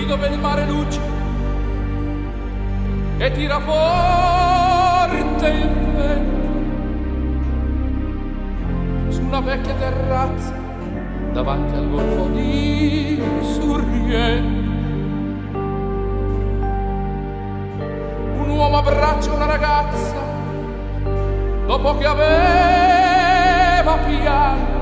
dove il mare luccica e tira forte il vento su una vecchia terrazza davanti al golfo di Sorrento. Un uomo abbraccia una ragazza dopo che aveva pianto